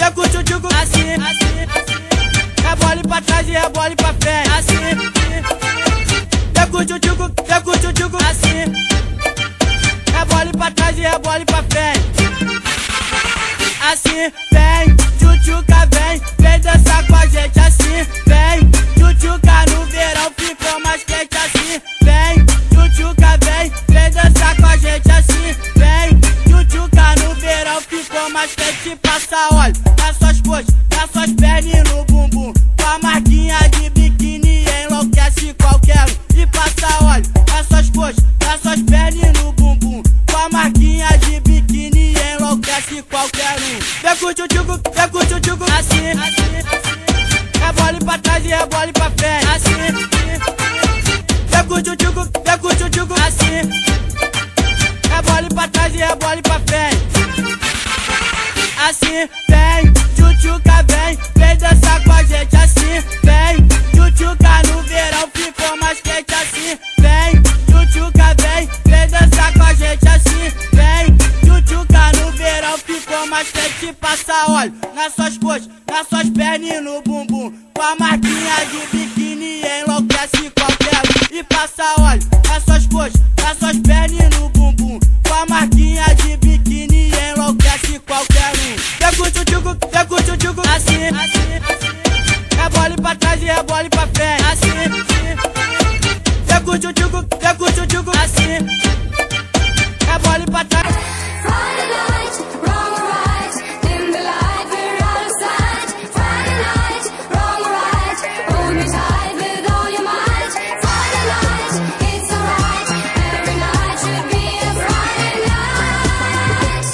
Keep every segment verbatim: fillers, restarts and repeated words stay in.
vem com o tchutchuco assim, assim, assim. Rebole pra trás e rebole pra frente, assim. Vem com o tchutchuco, vem com o tchutchuco assim. Rebole pra trás e rebole pra frente, assim. Vem, tchutchuca, vem, vem dançar com a gente assim. Vem, tchutchuca no verão ficou mais quente assim. Vem, tchutchuca, vem, vem dançar com a gente assim. Vem, tchutchuca no verão ficou mais quente. Passa óleo nas suas coxas, nas suas pernas e no bumbum. Com a marquinha de biquíni enlouquece qualquer um. E passa óleo nas suas coxas, nas suas pernas e no bumbum. Com a marquinha de biquíni enlouquece qualquer um. Vem com o tchutchuco, vem com o tchutchuco assim, assim, assim. Rebole pra trás e rebole pra frente, assim. Vem com o tchutchuco, vem com o tchutchuco assim. Rebole pra trás e rebole pra frente, assim. Vem, tchutchuca, vem, vem dançar com a gente assim. Vem, tchutchuca no verão ficou mais quente assim. Vem, tchutchuca, vem, vem dançar com a gente assim. Vem, tchutchuca no verão ficou mais quente. Passa óleo nas suas coxas, nas suas pernas e no bumbum. Com a marquinha de biquíni enlouquece qualquer um. E passa óleo nas suas coxas, nas suas pernas e no bumbum. Com a marquinha de biquíni enlouquece qualquer um. Vem com o tchutchuco, vem com o tchutchuco assim, assim, assim. Rebole pra trás e rebole pra frente, assim. Vem com o tchutchuco, vem com o tchutchuco assim. Rebole pra trás. Friday night, wrong or right, dim the light, we're out of sight. Friday night, wrong or right, hold me tight with all your might. Friday night, it's alright, every night should be a Friday night.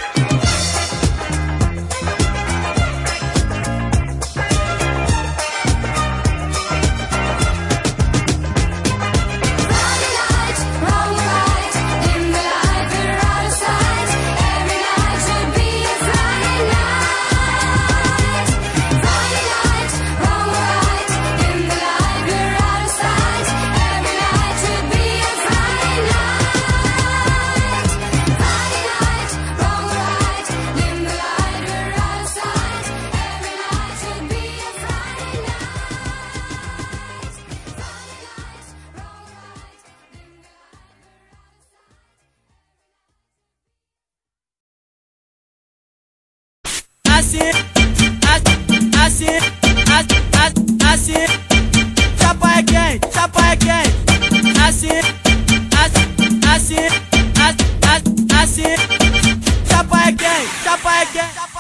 Friday night, wrong or right, dim the light, we're out of sight. Every night should be a Friday night. Friday night, wrong or right, dim the light, we're out of sight. Every night should be a Friday night. Friday night, wrong or right, dim the light, we're out of sight. Every night should be a Friday night. Friday night, wrong or right, dim the Assim, assim, assim, assim, assim. Chapa é quente, chapa é quente. Assim, assim, assim, assim, assim. Chapa é quente, chapa é quente.